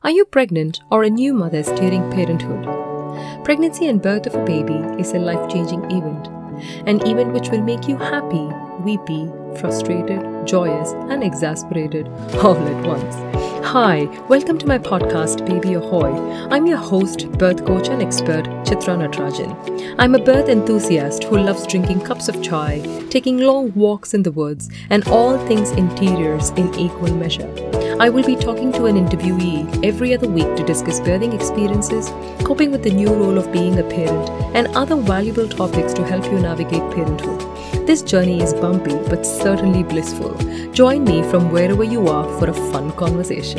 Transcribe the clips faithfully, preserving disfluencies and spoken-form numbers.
Are you pregnant or a new mother steering parenthood? Pregnancy and birth of a baby is a life changing event, an event which will make you happy, weepy, frustrated, joyous, and exasperated all at once. Hi, welcome to my podcast, Baby Ahoy. I'm your host, birth coach, and expert, Chitra Natarajan. I'm a birth enthusiast who loves drinking cups of chai, taking long walks in the woods, and all things interiors in equal measure. I will be talking to an interviewee every other week to discuss birthing experiences, coping with the new role of being a parent, and other valuable topics to help you navigate parenthood. This journey is bumpy but certainly blissful. Join me from wherever you are for a fun conversation.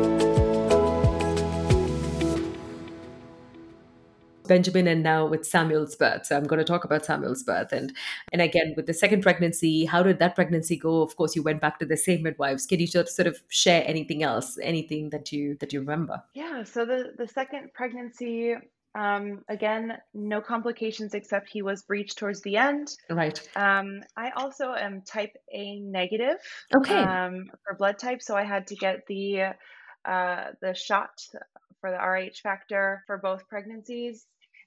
Benjamin and now with Samuel's birth. So I'm going to talk about Samuel's birth. And and again, with the second pregnancy, how did that pregnancy go? Of course, you went back to the same midwives. Can you sort of, sort of share anything else, anything that you that you remember? Yeah, so the the second pregnancy, um, again, no complications except he was breached towards the end. Right. Um, I also am type A negative Okay. um, for blood type, so I had to get the uh, the shot for the R H factor for both pregnancies.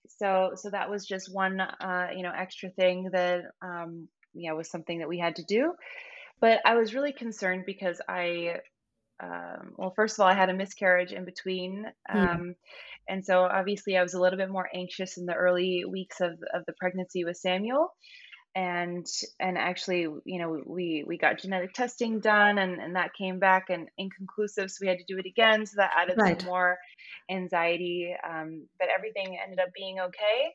So so that was just one uh, you know extra thing that um, yeah was something that we had to do. But I was really concerned because I um, well, first of all, I had a miscarriage in between. Hmm. Um, and so obviously I was a little bit more anxious in the early weeks of, of the pregnancy with Samuel. And and actually, you know, we we got genetic testing done and, and that came back and inconclusive. So we had to do it again. So that added some Right. more anxiety. Um, but everything ended up being okay.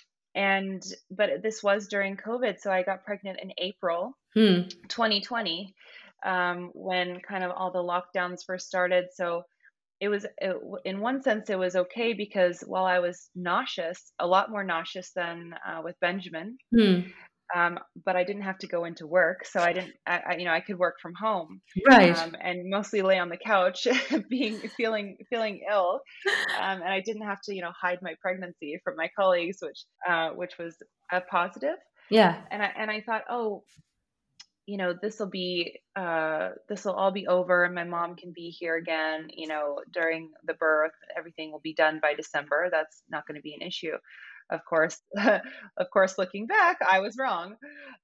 And but this was during COVID. So I got pregnant in April Hmm. twenty twenty, um, when kind of all the lockdowns first started. So it was, it, in one sense, it was okay because while I was nauseous, a lot more nauseous than uh, with Benjamin, Hmm. um, but I didn't have to go into work. So I didn't, I, I, you know, I could work from home Right. um, and mostly lay on the couch, being feeling feeling ill, um, and I didn't have to, you know, hide my pregnancy from my colleagues, which uh, which was a positive. Yeah. And I and I thought, oh, you know, this will be uh this will all be over and my mom can be here again, you know, during the birth. Everything will be done by December. That's not going to be an issue. Of course, of course, looking back, I was wrong.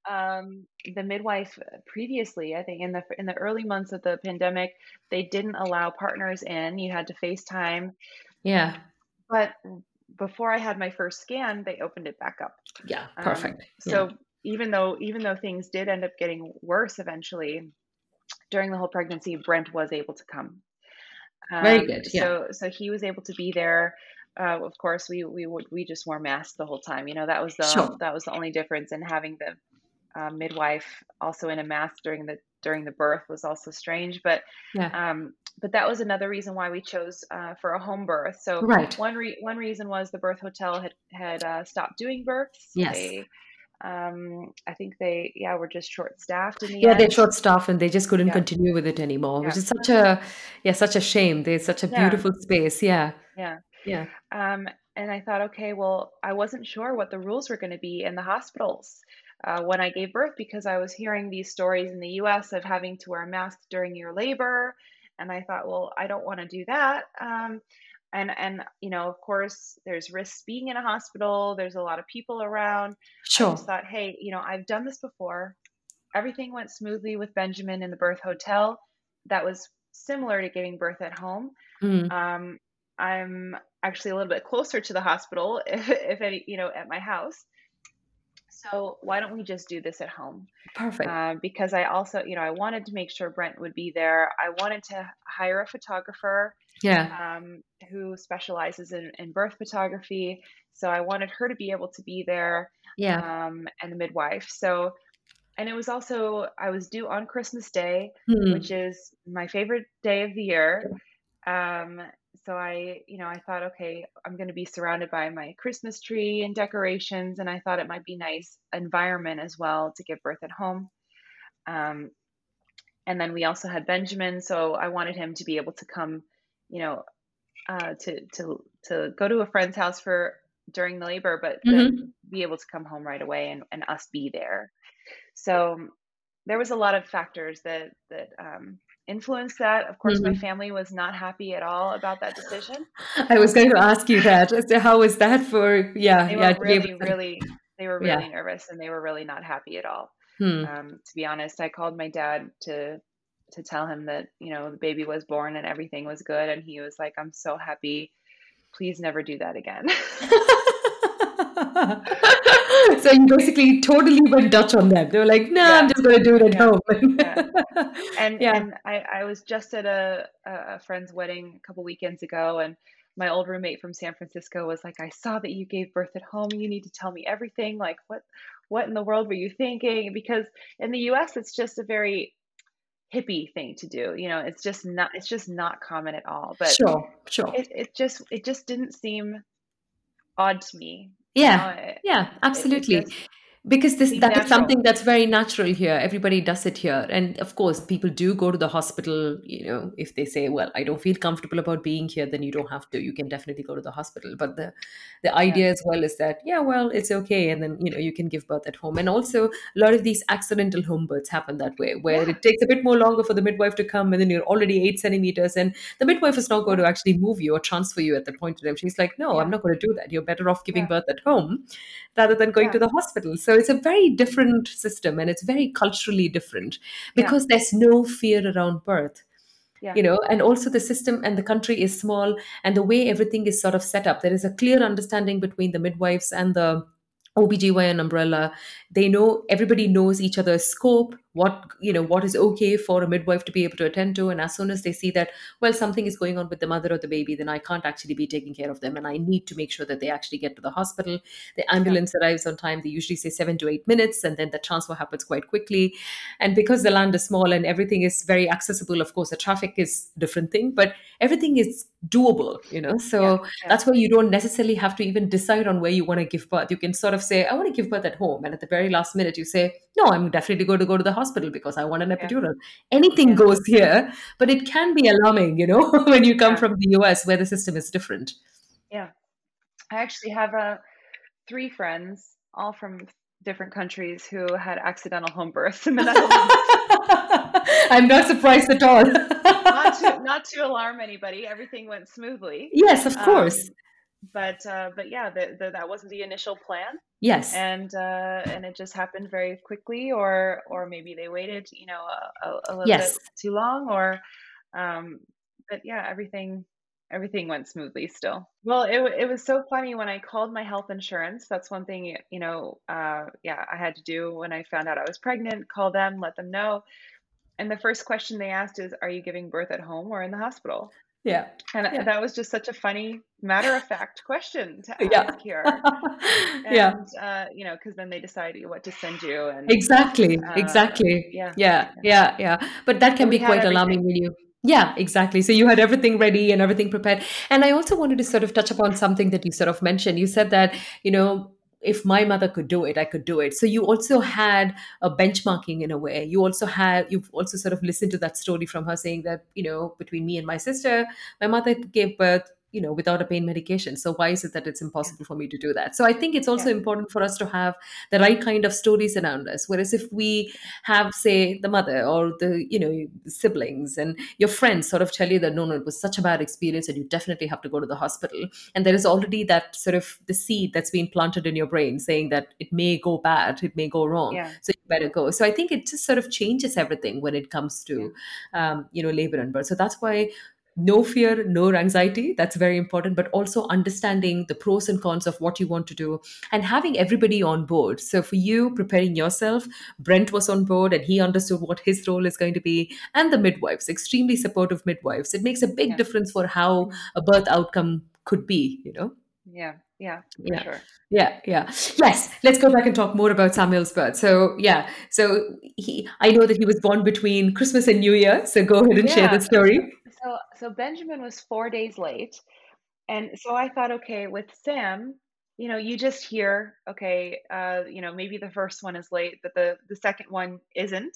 Um, the midwife previously, I think in the in the early months of the pandemic, they didn't allow partners in. You had to FaceTime. Yeah. But before I had my first scan, they opened it back up. Yeah. Um, Perfect. Yeah. so even though even though things did end up getting worse eventually during the whole pregnancy, Brent was able to come. Very Um, good. Yeah. so so he was able to be there. Uh, of course, we we would we just wore masks the whole time. You know, that was the Sure. that was the only difference. And having the uh, midwife also in a mask during the during the birth was also strange. But Yeah. um, but that was another reason why we chose uh, for a home birth. So Right. one re- one reason was the birth hotel had had uh, stopped doing births. Yes. They um, I think they yeah were just short staffed in the Yeah, they're end. short staff and they just couldn't Yeah, continue with it anymore, which yeah, is such a yeah, such a shame. There's such a yeah, beautiful space. Yeah. yeah. Yeah. Um, and I thought, okay, well, I wasn't sure what the rules were going to be in the hospitals uh, when I gave birth because I was hearing these stories in the U S of having to wear a mask during your labor, and I thought, well, I don't want to do that. Um, and and you know, of course, there's risks being in a hospital. There's a lot of people around. I just Sure. thought, hey, you know, I've done this before. Everything went smoothly with Benjamin in the birth hotel. That was similar to giving birth at home. Mm. Um, I'm actually a little bit closer to the hospital, if, if any, you know, at my house. So why don't we just do this at home? Perfect. Uh, because I also, you know, I wanted to make sure Brent would be there. I wanted to hire a photographer Yeah. um, who specializes in, in birth photography. So I wanted her to be able to be there, Yeah. um, and the midwife. So, and it was also, I was due on Christmas Day, which Hmm. is my favorite day of the year. Um, so I, you know, I thought, okay, I'm going to be surrounded by my Christmas tree and decorations, and I thought it might be nice environment as well to give birth at home. Um, and then we also had Benjamin, so I wanted him to be able to come, you know, uh, to to to go to a friend's house for during the labor, but then Hmm. be able to come home right away and, and us be there. So there was a lot of factors that that um, influenced that. Of course, my Mhm. family was not happy at all about that decision. I was going to ask you that. So how was that for, yeah, They yeah, were to be able really, to, really, they were yeah. really nervous and they were really not happy at all. Hmm. Um, to be honest, I called my dad to to tell him that, you know, the baby was born and everything was good, and he was like, "I'm so happy. Please never do that again." So you basically totally went Dutch on them. They were like, "No, I'm Yeah, just going to do it at yeah, home." yeah. And Yeah. and I I was just at a a a friend's wedding a couple weekends ago, and my old roommate from San Francisco was like, "I saw that you gave birth at home. You need to tell me everything. Like, what what in the world were you thinking?" Because in the U S, it's just a very hippie thing to do. You know, it's just not it's just not common at all. But Sure, sure. it it just it just didn't seem odd to me. You know, Yeah, it yeah, it, it absolutely. just Because this seemed that is natural. something that's very natural here. Everybody does it here. And of course, people do go to the hospital, you know, if they say, well, I don't feel comfortable about being here, then you don't have to. You can definitely go to the hospital. But the the Yeah, idea as well is that, yeah, well, it's okay. And then, you know, you can give birth at home. And also a lot of these accidental home births happen that way, where yeah, it takes a bit more longer for the midwife to come, and then you're already eight centimeters, and the midwife is not going yeah, to actually move you or transfer you at that point in time. She's like, no, I'm yeah, not going to do that. You're better off giving yeah, birth at home rather than going to yeah, the hospital. So it's a very different system, and it's very culturally different yeah, because there's no fear around birth. yeah, You know, and also the system and the country is small, and the way everything is sort of set up, there is a clear understanding between the midwives and the O B G Y N umbrella. They know, everybody knows each other's scope, what, you know, what is okay for a midwife to be able to attend to. And as soon as they see that, well, something is going on with the mother or the baby, then I can't actually be taking care of them, and I need to make sure that they actually get to the hospital. The yeah, ambulance arrives on time. They usually say seven to eight minutes, and then the transfer happens quite quickly. And because the land is small and everything is very accessible, of course the traffic is a different thing, but everything is doable, you know. yeah, So yeah, that's why you don't necessarily have to even decide on where you want to give birth. You can sort of say, I want to give birth at home, and at the very last minute you say, no, I'm definitely going to go to the hospital because I want an yeah, epidural. Anything yeah, goes here, but it can be alarming, you know, when you come yeah, from the U S where the system is different. yeah. I actually have uh, three friends, all from different countries, who had accidental home births in the Netherlands. I'm not surprised at all. Not to not to alarm anybody, everything went smoothly. Yes, of course. Um, but uh, but yeah, the, the, that wasn't the initial plan, Yes. and uh, and it just happened very quickly, or or maybe they waited, you know, a, a, a little bit Yes. too long, or um, but yeah, everything everything went smoothly still. Well, it wa- it was so funny when I called my health insurance. That's one thing, you know, uh, yeah, I had to do when I found out I was pregnant. Call them, let them know, and the first question they asked is, "Are you giving birth at home or in the hospital?" Yeah. And Yeah. that was just such a funny, matter of fact question to Yeah. ask here. Yeah. And, uh, you know, because then they decide what to send you. And Exactly. uh, Exactly. yeah, Yeah. yeah. Yeah. Yeah. But that So can we be had quite alarming everything. when you, yeah, exactly. So you had everything ready and everything prepared. And I also wanted to sort of touch upon something that you sort of mentioned. You said that, you know, if my mother could do it, I could do it. So you also had a benchmarking in a way. You also had, you've also sort of listened to that story from her saying that, you know, between me and my sister, my mother gave birth, you know, without a pain medication. So why is it that it's Yeah, impossible for me to do that? So I think it's yeah, also important for us to have the right kind of stories around us. Whereas if we have, say, the mother or the, you know, siblings and your friends sort of tell you that, no, no, it was such a bad experience and you definitely have to go to the hospital. And there is already that sort of the seed that's been planted in your brain saying that it may go bad, it may go wrong. yeah, So you better go. So I think it just sort of changes everything when it comes yeah, to, um, you know, labor and birth. So that's why no fear, no anxiety. That's very important, but also understanding the pros and cons of what you want to do and having everybody on board. So for you, preparing yourself, Brent was on board and he understood what his role is going to be. And the midwives, extremely supportive midwives. It makes a big yeah, difference for how mm, a birth outcome could be, you know? yeah, yeah, for Yeah. sure. Yeah, yeah. Yes, let's go back and talk more about Samuel's birth. So, yeah. So, he I know that he was born between Christmas and New Year. So, go ahead and share the Yeah. story. So, so Benjamin was four days late. And so I thought, okay, with Sam, you know, you just hear, okay, uh, you know, maybe the first one is late, but the the second one isn't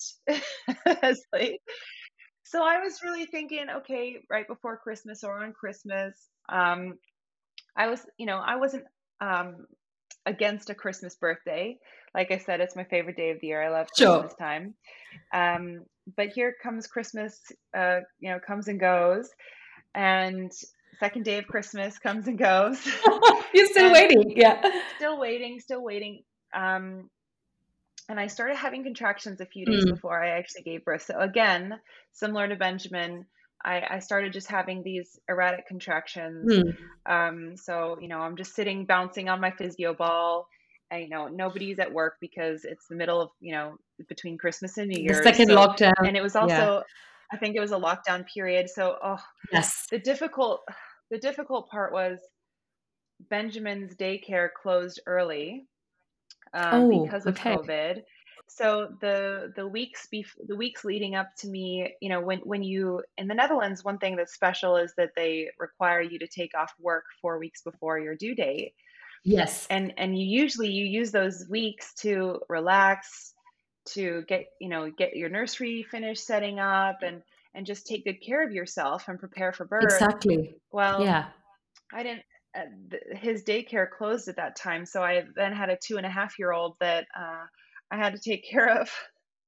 as late. So I was really thinking, okay, right before Christmas or on Christmas, um, I was, you know, I wasn't, um, against a Christmas birthday. Like I said, it's my favorite day of the year. I love Sure. Christmas time. Um, but here comes Christmas, uh, you know, comes and goes, and second day of Christmas comes and goes, You're still and waiting. Yeah. still waiting, still waiting. Um, and I started having contractions a few days Mm, before I actually gave birth. So again, similar to Benjamin, I, I started just having these erratic contractions. mm. Um, so you know, I'm just sitting bouncing on my physio ball. And, you know, nobody's at work because it's the middle of, you know, between Christmas and New The Year's. second So, lockdown. and it was Yeah. also, I think it was a lockdown period. So, oh, Yes. the difficult, the difficult part was Benjamin's daycare closed early um, Oh, because of okay. COVID. So the the weeks bef- the weeks leading up to me, you know, when when you in the Netherlands, one thing that's special is that they require you to take off work four weeks before your due date, Yes. and and you usually you use those weeks to relax, to get you know get your nursery finished setting up, and and just take good care of yourself and prepare for birth. Exactly. Well, Yeah. I didn't. Uh, th- his daycare closed at that time, so I then had a two and a half year old that uh, I had to take care of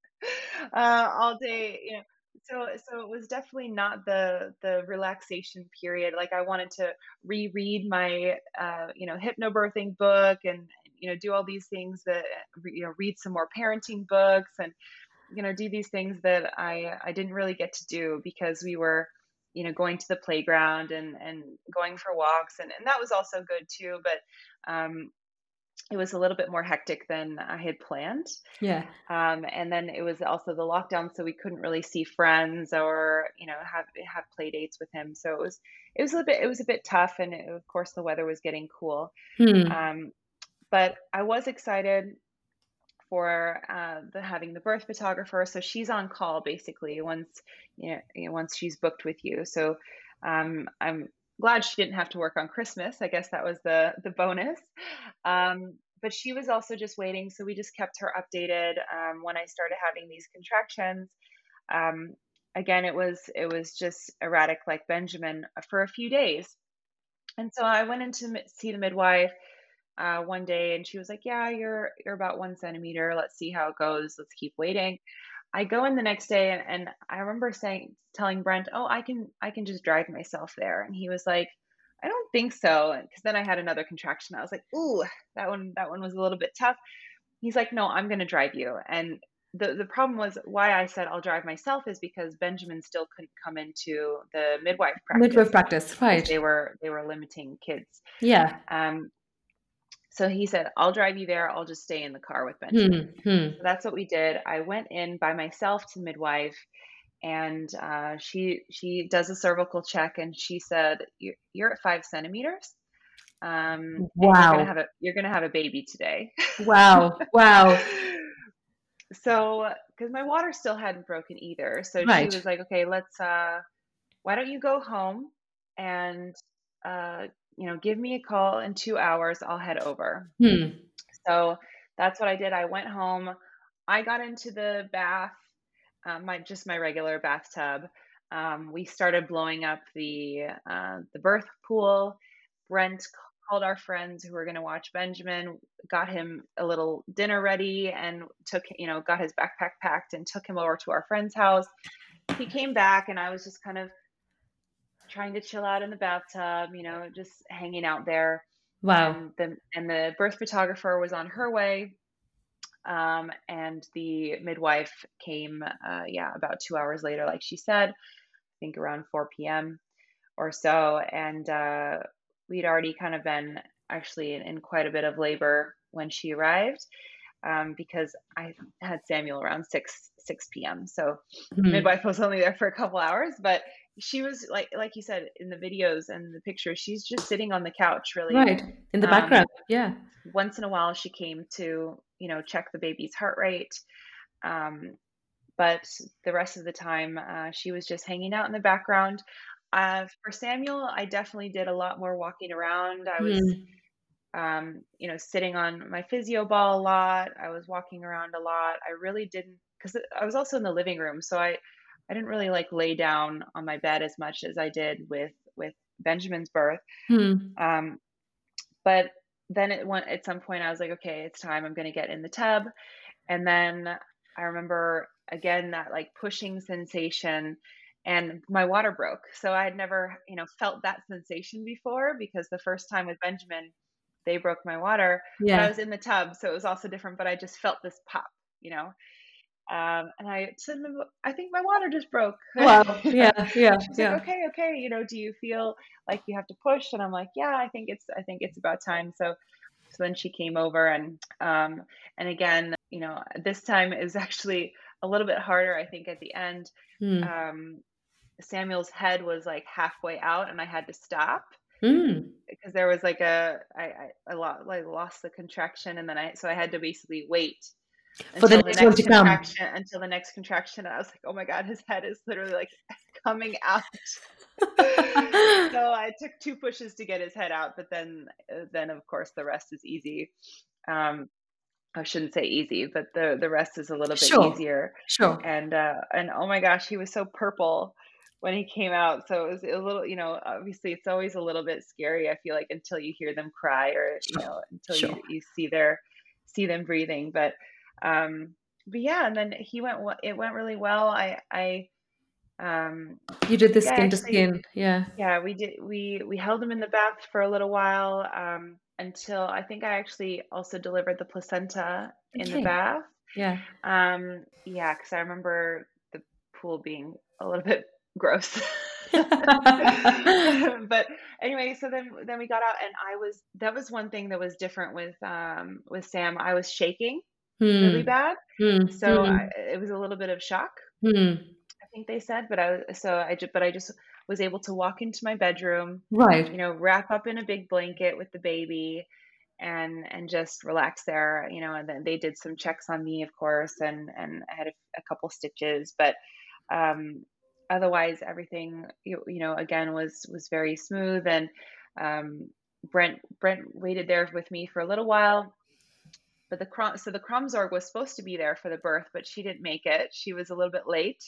uh, all day. You know, so so it was definitely not the the relaxation period. Like I wanted to reread my uh, you know hypnobirthing book and you know do all these things that you know read some more parenting books and you know do these things that I I didn't really get to do because we were you know going to the playground and and going for walks and and that was also good too but um it was a little bit more hectic than I had planned. Yeah. Um, and then it was also the lockdown, so we couldn't really see friends or you know have have play dates with him. So it was it was a bit it was a bit tough, and it, of course the weather was getting cool. Hmm. Um, but I was excited for uh, the having the birth photographer. So she's on call basically once you know, you know once she's booked with you. So um, I'm glad she didn't have to work on Christmas. I guess that was the the bonus. Um, but she was also just waiting, so we just kept her updated um, when I started having these contractions. Um, Again, it was it was just erratic like Benjamin for a few days. And so I went in to mi- see the midwife uh, one day, and she was like, "Yeah, you're you're about one centimeter. Let's see how it goes. Let's keep waiting." I go in the next day, and, and I remember saying, telling Brent, "Oh, I can I can just drive myself there," and he was like, "I don't think so," because then I had another contraction. I was like, "Ooh, that one that one was a little bit tough." He's like, "No, I'm going to drive you," and the the problem was why I said I'll drive myself is because Benjamin still couldn't come into the midwife Midwife practice practice. because Right. they were they were limiting kids. Yeah. Um, so he said, "I'll drive you there. I'll just stay in the car with Benjamin." Hmm. Hmm. So that's what we did. I went in by myself to midwife, and uh, she she does a cervical check, and she said, "You're, you're at five centimeters, um, and you're gonna Wow. have a you're gonna have a baby today." Wow. Wow. So, because my water still hadn't broken either, so she Right. was like, "Okay, let's. Uh, why don't you go home and uh, you know give me a call in two hours? I'll head over." Hmm. So that's what I did. I went home. I got into the bath, um, my just my regular bathtub. Um, we started blowing up the uh, the birth pool. Brent called our friends who were going to watch Benjamin, got him a little dinner ready, and took you know got his backpack packed and took him over to our friend's house. He came back, and I was just kind of trying to chill out in the bathtub, you know, just hanging out there. Wow. And the and the birth photographer was on her way, um, and the midwife came, uh, yeah, about two hours later, like she said, I think around four p m or so. And uh, we'd already kind of been actually in, in quite a bit of labor when she arrived, um, because I had Samuel around six six p m. So the Hmm. midwife was only there for a couple hours, but she was like like you said in the videos and the pictures, she's just sitting on the couch, really. Right. In the background. Um, Yeah. Once in a while, she came to you know check the baby's heart rate, um, but the rest of the time, uh, she was just hanging out in the background. Uh, for Samuel, I definitely did a lot more walking around. I was Hmm. um, you know, sitting on my physio ball a lot. I was walking around a lot. I really didn't, because I was also in the living room, so I, I didn't really like lay down on my bed as much as I did with with Benjamin's birth. Hmm. Um, but then it went at some point I was like, okay, it's time. I'm going to get in the tub. And then I remember again that like pushing sensation and my water broke. So I had never, you know, felt that sensation before because the first time with Benjamin, they broke my water, but I Yeah. was in the tub, so it was also different, but I just felt this pop, you know. Um, and I said, "M- I think my water just broke." Wow. Yeah. Yeah. She's like, Yeah. okay, okay, you know, do you feel like you have to push? And I'm like, yeah, I think it's, I think it's about time. So, so then she came over and, um, and again, you know, this time is actually a little bit harder, I think, at the end. Hmm. Um, Samuel's head was like halfway out and I had to stop Hmm. because there was like a, I, I, I lo- like lost the contraction and then I, so I had to basically wait For the until the next one next to come. contraction until the next contraction. And I was like, oh my God, his head is literally like coming out. So I took two pushes to get his head out, but then uh, then of course the rest is easy. Um, I shouldn't say easy, but the the rest is a little bit Sure. easier. Sure. And uh, and oh my gosh, he was so purple when he came out. So it was a little, you know, obviously it's always a little bit scary. I feel like until you hear them cry or you Sure. know until you Sure. you see their see them breathing. But um, but yeah, and then he went. we- It went really well. I I um You did the yeah, skin to actually skin. Yeah. yeah, we did we we held him in the bath for a little while, um, until I think I actually also delivered the placenta in the Okay. bath. Yeah. Um, yeah, because I remember the pool being a little bit gross. But anyway, so then then we got out and I was that was one thing that was different with um with Sam. I was shaking really Hmm. bad. Hmm. So I, Hmm. it was a little bit of shock. Hmm. I think they said, but I was so I just but I just was able to walk into my bedroom, Right. you know, wrap up in a big blanket with the baby and and just relax there, you know, and then they did some checks on me, of course, and and I had a, a couple stitches, but um otherwise everything you, you know, again was was very smooth and um Brent Brent waited there with me for a little while but the Krom, so the Kromzorg was supposed to be there for the birth, but she didn't make it. She was a little bit late.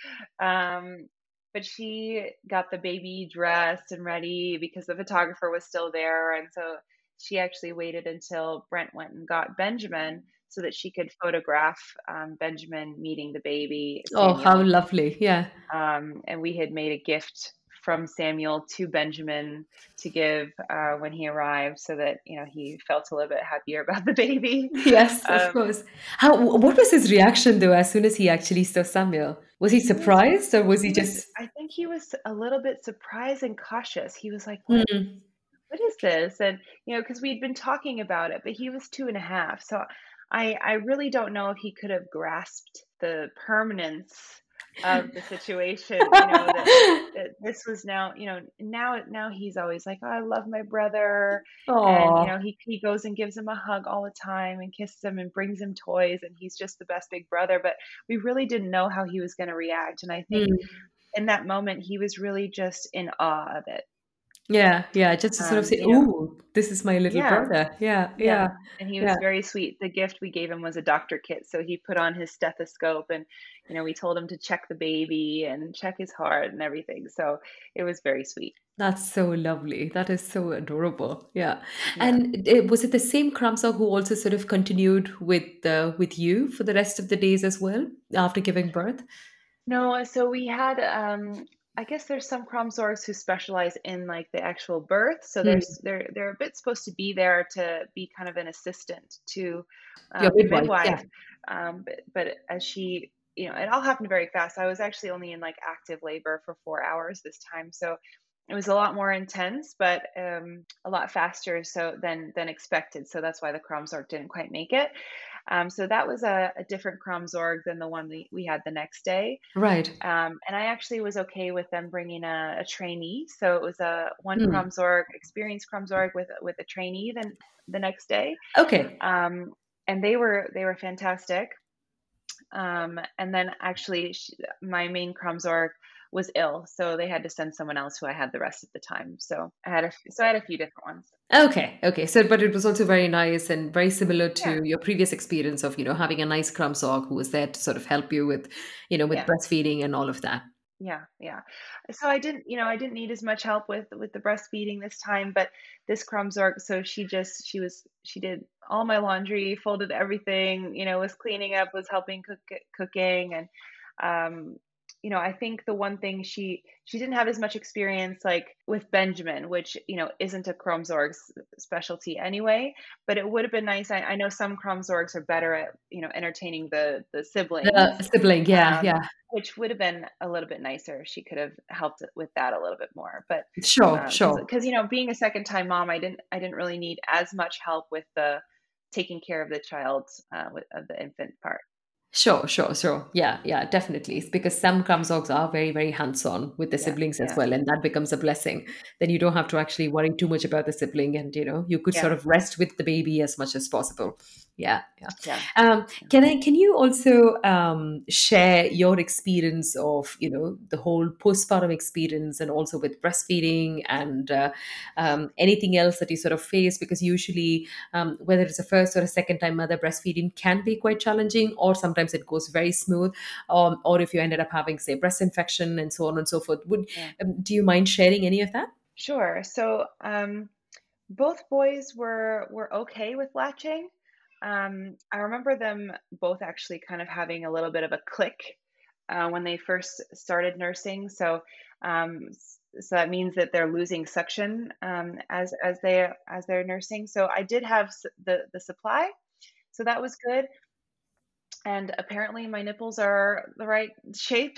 Um, but she got the baby dressed and ready because the photographer was still there. And so she actually waited until Brent went and got Benjamin so that she could photograph um, Benjamin meeting the baby, Oh, how Samuel. lovely. Yeah. Um, and we had made a gift from Samuel to Benjamin to give uh, when he arrived so that, you know, he felt a little bit happier about the baby. Yes, of Um, course. How, what was his reaction though as soon as he actually saw Samuel? Was he he was surprised or was he He was just I think he was a little bit surprised and cautious. He was like, "What hmm, what is this?" And, you know, because 'cause we'd been talking about it, but he was two and a half. So I I really don't know if he could have grasped the permanence of the situation, you know, that that this was now, you know, now now he's always like, "Oh, I love my brother." And, you Oh. know, he he goes and gives him a hug all the time and kisses him and brings him toys, and he's just the best big brother, but we really didn't know how he was gonna react, and I think Hmm. in that moment, he was really just in awe of it. Yeah, yeah, just to sort of Um, say, you know "Ooh, this is my little Yeah, brother." Yeah, yeah, yeah, and he yeah. was very sweet. The gift we gave him was a doctor kit, so he put on his stethoscope and, you know, we told him to check the baby and check his heart and everything, so it was very sweet. That's so lovely. That is so adorable. Yeah. Yeah. And it, was it the same Kramsog who also sort of continued with uh, with you for the rest of the days as well after giving birth? No, so we had, um, I guess there's some Kromsorgs who specialize in like the actual birth. So Hmm. there's they're they're a bit supposed to be there to be kind of an assistant to Your um, the midwife, yeah. midwife. Um, but but as she, you know, it all happened very fast. I was actually only in like active labor for four hours this time, so it was a lot more intense, but um, a lot faster so than than expected. So that's why the Kromsorg didn't quite make it. Um, so that was a, a different Kromzorg than the one we, we had the next day. Right. Um, and I actually was okay with them bringing a, a trainee. So it was a one Hmm. Kromzorg, experienced Kromzorg with with a trainee then the next day. Okay. Um, and they were they were fantastic. Um, and then actually, sh my main Kromzorg was ill, so they had to send someone else who I had the rest of the time. So I had a f- so I had a few different ones. Okay. Okay. So, but it was also very nice and very similar Yeah, to your previous experience of, you know, having a nice Kramsog who was there to sort of help you with, you know, with yeah. breastfeeding and all of that. Yeah, yeah. So I didn't, you know, I didn't need as much help with with the breastfeeding this time, but this Krumsorg, so she just she was she did all my laundry, folded everything, you know, was cleaning up, was helping cook cooking, and um you know, I think the one thing she she didn't have as much experience like with Benjamin, which, you know, isn't a Krumsorg's specialty anyway, but it would have been nice. I, I know some Krumsorgs are better at, you know, entertaining the the siblings. The sibling, yeah, Um, yeah. which would have been a little bit nicer if she could have helped with that a little bit more. But Sure, um, because sure. because you know, being a second time mom, I didn't I didn't really need as much help with the taking care of the child, uh, with of the infant part. Sure, sure, sure. Yeah, yeah, definitely. It's because some Kramzogs are very, very hands-on with the Yeah, siblings as yeah, well, and that becomes a blessing. Then you don't have to actually worry too much about the sibling, and you know, you could sort yeah, of rest with the baby as much as possible. Yeah, yeah. yeah, Um, yeah. can I? Can you also um, share your experience of you know the whole postpartum experience, and also with breastfeeding and uh, um, anything else that you sort of face? Because usually um, whether it's a first or a second time mother, breastfeeding can be quite challenging, or sometimes it goes very smooth, um, or if you ended up having say breast infection and so on and so forth. Would Yeah. um, Do you mind sharing any of that? Sure. So um, both boys were were okay with latching. Um, I remember them both actually kind of having a little bit of a click uh, when they first started nursing. So, um, s- so that means that they're losing suction um, as as they as they're nursing. So I did have s- the the supply, so that was good. And apparently my nipples are the right shape.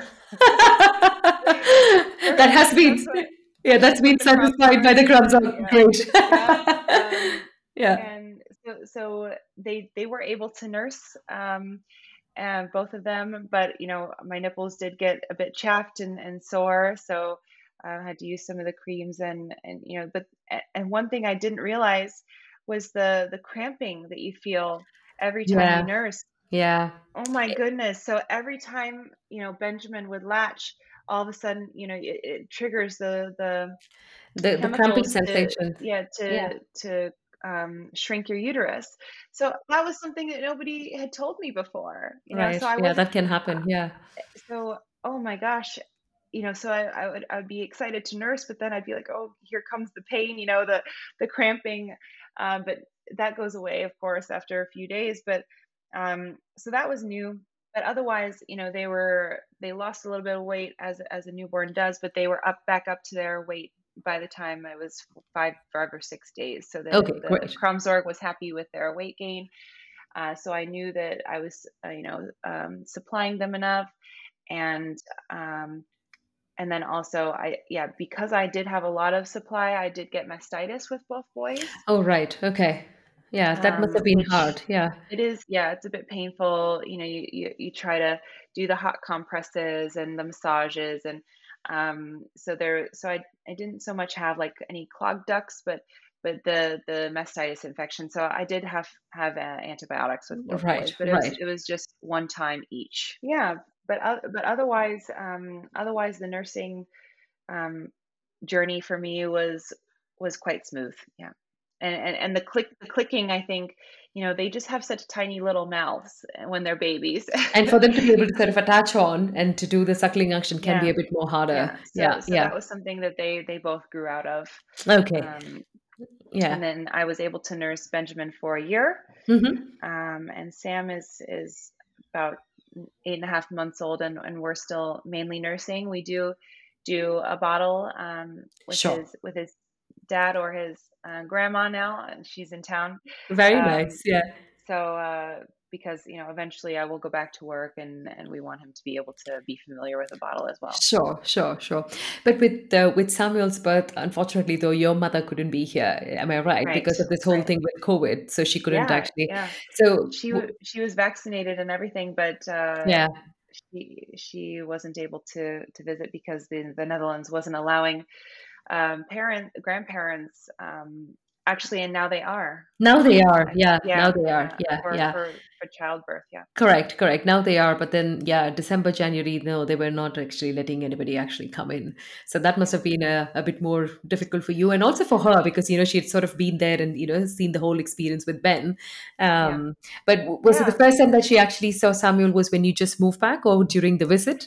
Or That at has least been, that's what yeah, that's what been the crowd satisfied by sorts the say. crumbs. Oh, Yeah, great. yeah. Um, Yeah. and so so they they were able to nurse, um, and both of them, but you know my nipples did get a bit chapped and, and sore, so I had to use some of the creams and and you know but and one thing I didn't realize was the the cramping that you feel every time you Yeah. nurse. Yeah. Oh my goodness. So every time, you know, Benjamin would latch, all of a sudden, you know, it, it triggers the the The the cramping chemicals to sensation. yeah, Yeah. to to um shrink your uterus. So that was something that nobody had told me before, you know. Right. So I Yeah, wasn't that can happen. Yeah. so oh my gosh, you know, so I, I would I would be excited to nurse, but then I'd be like, oh, here comes the pain, you know, the the cramping. Um, but that goes away, of course, after a few days. But um, so that was new. But otherwise, you know, they were they lost a little bit of weight as as a newborn does, but they were up back up to their weight by the time I was five five or six days. So the Okay, the great. Krumsorg was happy with their weight gain. Uh, so I knew that I was, uh, you know, um, supplying them enough, and um, and then also I yeah, because I did have a lot of supply, I did get mastitis with both boys, Oh, right. Okay. Yeah, that must um, have been which hard. Yeah. it is, yeah, it's a bit painful. You know, you, you, you try to do the hot compresses and the massages, and um, so there, so I, I didn't so much have like any clogged ducts, but but the the mastitis infection. So I did have have uh, antibiotics with both Right, boys, but it was right. it was just one time each. Yeah, but uh, but otherwise, um, otherwise the nursing um, journey for me was was quite smooth. Yeah. And, and and the click the clicking, I think, you know, they just have such tiny little mouths when they're babies. And for them to be able to sort of attach on and to do the suckling action can be Yeah, a bit more harder. yeah. So Yeah, so yeah. that was something that they they both grew out of. Okay. Um, and Yeah. then I was able to nurse Benjamin for a year. Hmm. Um, and Sam is is about eight and a half months old, and, and we're still mainly nursing. We do do a bottle um, with Sure. his with his dad or his uh, grandma now, and she's in town. Very Um, nice. Yeah. so uh, because you know eventually I will go back to work, and and we want him to be able to be familiar with a bottle as well. Sure, sure, sure. But with uh, with Samuel's birth, unfortunately, though, your mother couldn't be here. Am I right? Right, Because of this whole right. thing with COVID, so she couldn't Yeah, actually. yeah. So, She w- w- she was vaccinated and everything, but uh, yeah. she she wasn't able to to visit because the the Netherlands wasn't allowing um, parent grandparents um, actually, and now they are. Now they Um, are. I, Yeah. Now yeah, they are. yeah, Yeah. for Yeah. for for childbirth. Yeah, Correct, correct. Now they are, but then yeah, December, January, no, they were not actually letting anybody actually come in. So that must yeah, have been a, a bit more difficult for you and also for her because you know she had sort of been there and you know seen the whole experience with Ben. yeah, Um, but w- was it the yeah. first time that she actually saw Samuel was when you just moved back or during the visit?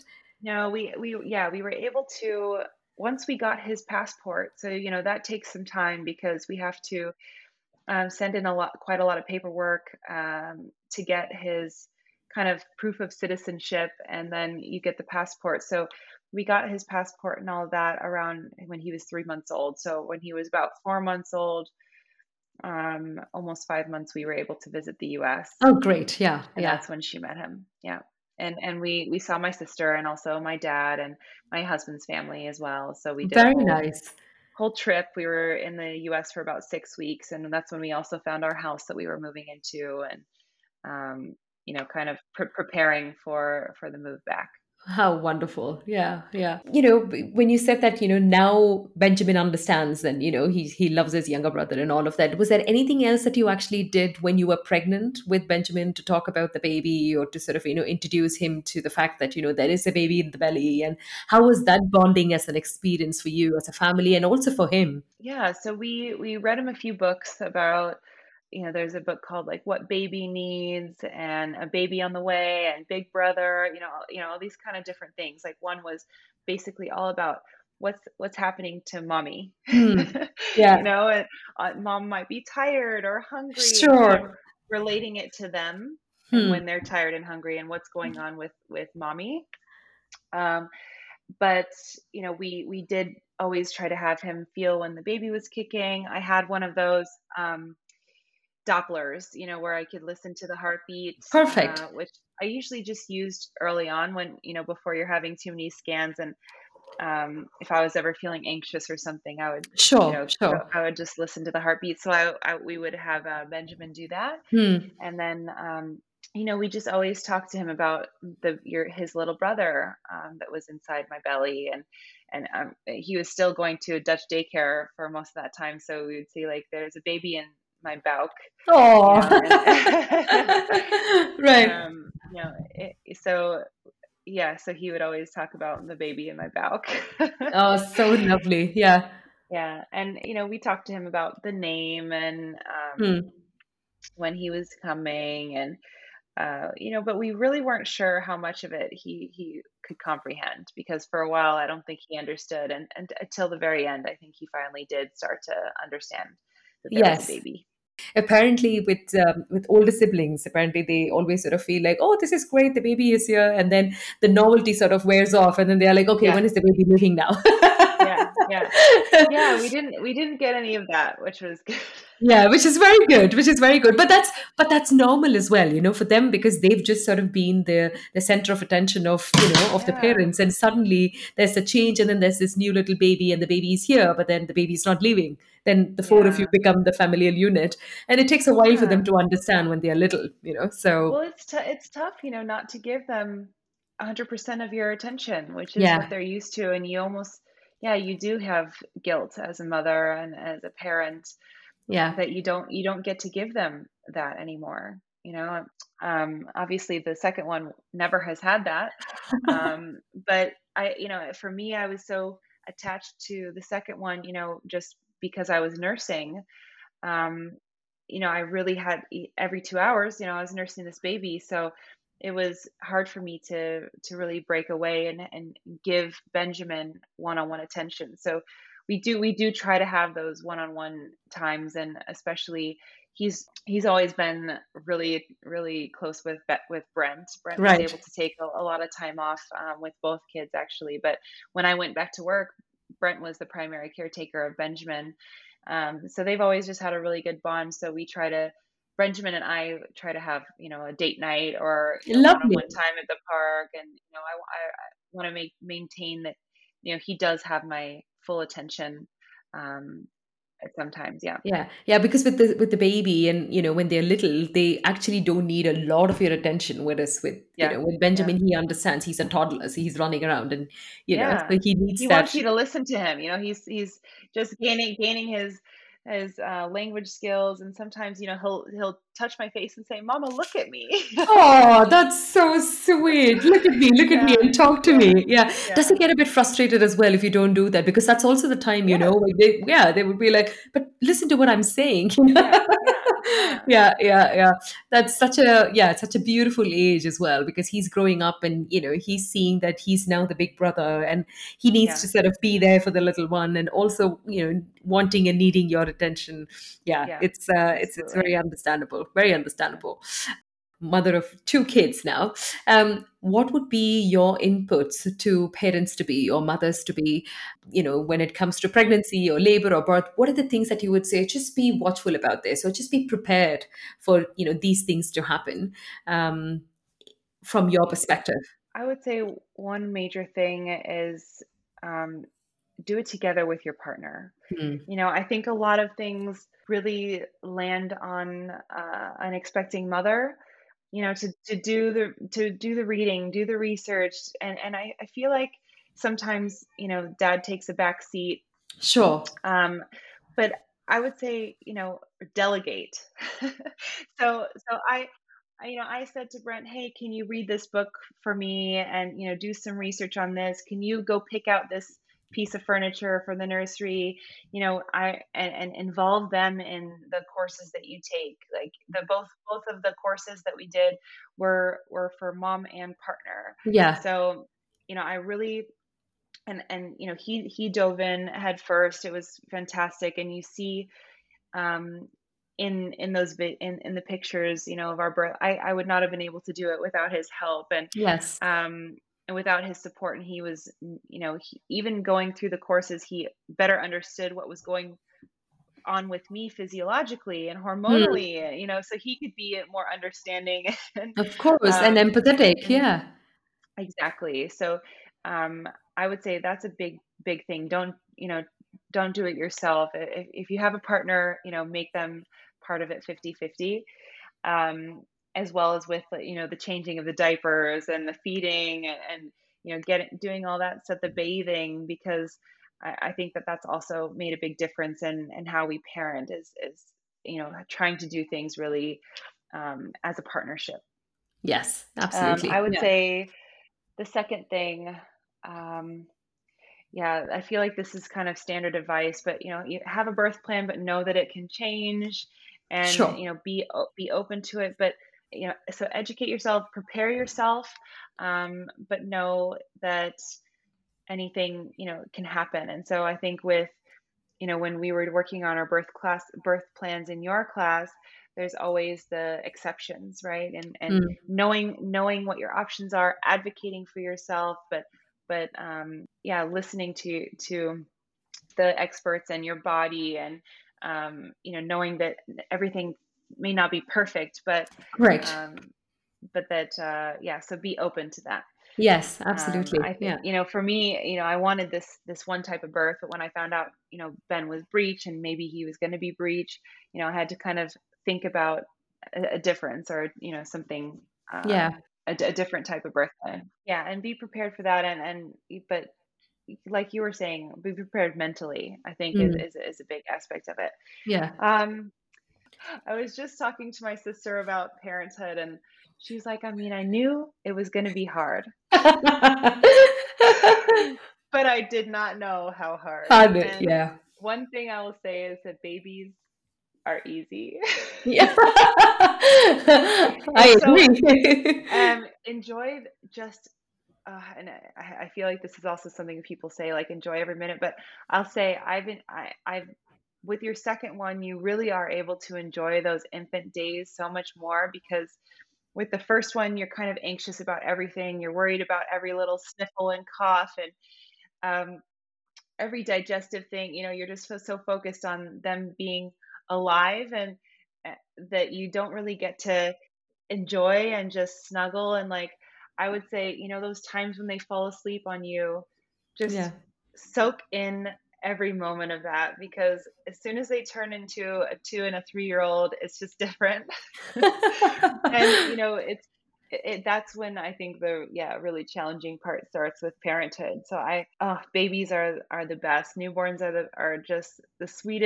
No, we we yeah, we were able to once we got his passport. So, you know, that takes some time because we have to um, send in a lot, quite a lot of paperwork um, to get his kind of proof of citizenship, and then you get the passport. So we got his passport and all of that around when he was three months old. So when he was about four months old, um, almost five months, we were able to visit the U S, Oh, great. Yeah, and yeah. that's when she met him. Yeah. And and we we saw my sister and also my dad and my husband's family as well. So we did a Very whole nice. whole trip. We were in the U S for about six weeks, and that's when we also found our house that we were moving into, and um, you know, kind of pre- preparing for for the move back. How wonderful. Yeah, yeah. You know, b- when you said that, you know, now Benjamin understands and, you know, he he loves his younger brother and all of that. Was there anything else that you actually did when you were pregnant with Benjamin to talk about the baby or to sort of, you know, introduce him to the fact that, you know, there is a baby in the belly? And how was that bonding as an experience for you as a family and also for him? Yeah, so we we read him a few books about, you know, there's a book called like What Baby Needs and A Baby on the Way and Big Brother, you know, you know, all these kind of different things. Like one was basically all about what's what's happening to mommy. Hmm. Yeah, You know, and uh, mom might be tired or hungry, and kind of sure. relating it to them and Hmm. when they're tired and hungry and what's going on with with mommy. Um, but you know, we we did always try to have him feel when the baby was kicking. I had one of those um, Dopplers, you know, where I could listen to the heartbeat, Perfect. uh, which I usually just used early on when, you know, before you're having too many scans. And um, if I was ever feeling anxious or something, I would, you Sure, know, go, sure. I would just listen to the heartbeat. So I, I we would have uh, Benjamin do that, Hmm. and then um, you know, we just always talked to him about the your his little brother um, that was inside my belly, and and um, he was still going to a Dutch daycare for most of that time. So we would see like there's a baby in my bowel, you Oh, know, and right. um, you know, it, so yeah, so he would always talk about the baby in my bowel. Oh, so lovely. Yeah. Yeah, and you know, we talked to him about the name and um, Hmm. when he was coming, and uh, you know, but we really weren't sure how much of it he he could comprehend, because for a while I don't think he understood, and and until the very end, I think he finally did start to understand that there was a Yes. baby. Apparently, with um, with older siblings, apparently they always sort of feel like, oh, this is great, the baby is here, and then the novelty sort of wears off, and then they are like, okay, Yeah, when is the baby leaving now? yeah, yeah, yeah. We didn't we didn't get any of that, which was good. Yeah, which is very good, which is very good. But that's but that's normal as well, you know, for them because they've just sort of been the the center of attention of, you know, of the Yeah, parents. And suddenly there's a change and then there's this new little baby and the baby is here, but then the baby's not leaving. Then the four of you yeah, become the familial unit. And it takes a while for them yeah. to understand when they're little, you know. Well, So it's t it's tough, you know, not to give them one hundred percent of your attention, which is what yeah, they're used to, and you almost, yeah, you do have guilt as a mother and as a parent yeah. that you don't you don't get to give them that anymore, you know? Um, obviously, the second one never has had that, um, but I you know, for me, I was so attached to the second one, you know, just because I was nursing, um, you know, I really had e- every two hours, you know, I was nursing this baby. So it was hard for me to to really break away and and give Benjamin one-on-one attention. So we do we do try to have those one-on-one times, and especially he's he's always been really really close with Be- with Brent. Brent was able Right. to take a, a lot of time off um, with both kids actually, but when I went back to work, Brent was the primary caretaker of Benjamin, um, so they've always just had a really good bond. So we try to, Benjamin and I try to have, you know, a date night or, you know, Lovely. one-on-one time at the park. And, you know, I, I, I want to make, maintain that, you know, he does have my full attention, um, sometimes. Yeah. Yeah, yeah, because with the with the baby and you know when they're little, they actually don't need a lot of your attention. Whereas with you Yeah. know with Yeah. Benjamin, he understands he's a toddler, so he's running around and you know Yeah. so he needs He that. wants you to listen to him. You know, he's, he's just gaining, gaining his, his uh, language skills, and sometimes, you know, he'll he'll touch my face and say, "Mama, look at me." Oh, that's so sweet. Look at me, look at me, Yeah, and talk to yeah, me. Yeah. Does he yeah, get a bit frustrated as well if you don't do that? Because that's also the time, you know, yes, like they, yeah, they would be like, but listen to what I'm saying. yeah, yeah, yeah, Yeah, yeah, yeah. That's such a, yeah, it's such a beautiful age as well because he's growing up and, you know, he's seeing that he's now the big brother and he needs to yes, sort of be there for the little one and also, you know, wanting and needing your attention. Yeah, yeah, it's, uh, it's, it's absolutely. very understandable, very Yeah. understandable. Mother of two kids now. Um, what would be your inputs to parents to be or mothers to be, you know, when it comes to pregnancy or labor or birth? What are the things that you would say? Just be watchful about this, or just be prepared for, you know, these things to happen um, from your perspective. I would say one major thing is, um, do it together with your partner. Hmm. You know, I think a lot of things really land on uh, an expecting mother. You know, to to do the to do the reading, do the research, and and I I feel like sometimes, you know, dad takes a back seat. Sure. Um, but I would say, you know, delegate. So so I I, you know, I said to Brent, "Hey, can you read this book for me and, you know, do some research on this? Can you go pick out this piece of furniture for the nursery?" You know, I and, and involve them in the courses that you take. Like the both both of the courses that we did were were for mom and partner. Yeah. So, you know, I really and and you know, he he dove in head first. It was fantastic, and you see, um, in in those vi- in in the pictures, you know, of our birth. I I would not have been able to do it without his help, and Yes. um and without his support. And he was, you know, he, even going through the courses, he better understood what was going on with me physiologically and Hmm. hormonally. You know, so he could be more understanding and Of course. And um empathetic. and Yeah. exactly. So, um, I would say that's a big, big thing. Don't, you know, don't do it yourself. If, if you have a partner, you know, make them part of it fifty-fifty, um, as well as with, you know, the changing of the diapers and the feeding and, and you know, getting, doing all that stuff, the bathing, because I, I think that that's also made a big difference in, in how we parent is, is, you know, trying to do things really, um, as a partnership. Yes. Um, Absolutely. I would Yeah. say, the second thing, um, yeah, I feel like this is kind of standard advice, but you know, you have a birth plan, but know that it can change, and Sure. you know, be o- be open to it. But you know, so educate yourself, prepare yourself, um, but know that anything, you know, can happen. And so I think with, you know, when we were working on our birth class birth plans in your class, there's always the exceptions, right? And and Hmm. knowing knowing what your options are, advocating for yourself, but but um yeah, listening to to the experts and your body, and um you know, knowing that everything may not be perfect, but Correct. um but that uh yeah, so be open to that. Yes. um, Absolutely. I think, Yeah. you know, for me, you know, I wanted this this one type of birth, but when I found out, you know, Ben was breech and maybe he was going to be breech, you know, I had to kind of think about a, a difference, or you know, something, uh, Yeah. a, d- a different type of birth plan. Yeah, and be prepared for that, and and but like you were saying, be prepared mentally. I think is Mm. is is a big aspect of it. Yeah. Um, I was just talking to my sister about parenthood, and she's like, I mean, I knew it was going to be hard. But I did not know how hard. Harder. And Yeah. one thing I will say is that babies are easy. Yeah. And I so, agree. um, enjoy just, uh, and I, I feel like this is also something that people say, like, enjoy every minute. But I'll say, I've been, I, I've, with your second one, you really are able to enjoy those infant days so much more, because with the first one, you're kind of anxious about everything. You're worried about every little sniffle and cough, and um, every digestive thing. You know, you're just so, so focused on them being alive, and uh, that you don't really get to enjoy and just snuggle. And like, I would say, you know, those times when they fall asleep on you, just Yeah. soak in every moment of that, because as soon as they turn into a two and a three year old, it's just different. And you know, it's it, it- that's when I think the, yeah, really challenging part starts with parenthood. So I, oh, babies are are the best. Newborns are the are just the sweetest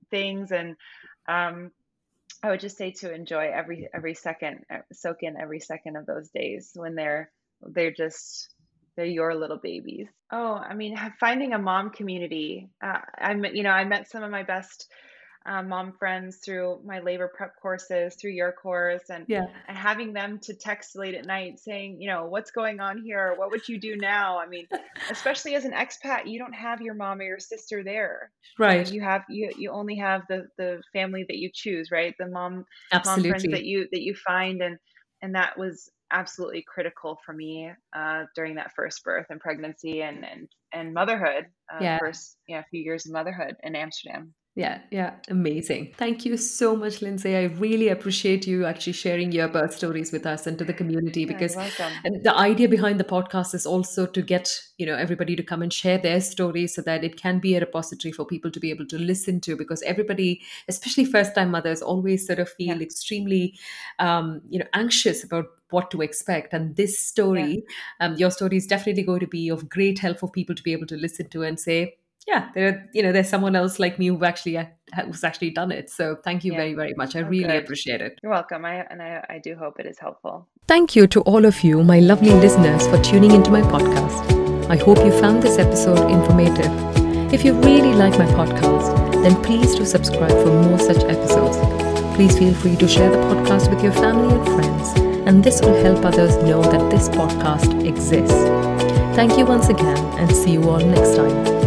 things. And um, I would just say to enjoy every every second, uh, soak in every second of those days when they're they're just they're your little babies. Oh, I mean, ha- finding a mom community. Uh, I met, you know, I met some of my best um, mom friends through my labor prep courses, through your course, and Yeah. and having them to text late at night saying, you know, what's going on here? What would you do now? I mean, especially as an expat, you don't have your mom or your sister there. You know, Right. you have you you only have the the family that you choose, right? The mom mom friends that Absolutely. you that you find, and and that was absolutely critical for me uh, during that first birth and pregnancy and and and motherhood, uh, Yeah. first yeah few years of motherhood in Amsterdam. Yeah, yeah, amazing. Thank you so much, Lindsay. I really appreciate you actually sharing your birth stories with us and to the community, Yeah, you're because welcome. and the idea behind the podcast is also to get, you know, everybody to come and share their stories so that it can be a repository for people to be able to listen to, because everybody, especially first-time mothers, always sort of Yeah, feel extremely, um, you know, anxious about what to expect. And this yeah. story, um, your story is definitely going to be of great help for people to be able to listen to and say, yeah, there, you know, there's someone else like me who actually uh, who's actually done it. So thank you Yeah. very, very much. I Oh, really good. appreciate it. You're welcome. I and I, I do hope it is helpful. Thank you to all of you, my lovely listeners, for tuning into my podcast. I hope you found this episode informative. If you really like my podcast, then please do subscribe for more such episodes. Please feel free to share the podcast with your family and friends, and this will help others know that this podcast exists. Thank you once again, and see you all next time.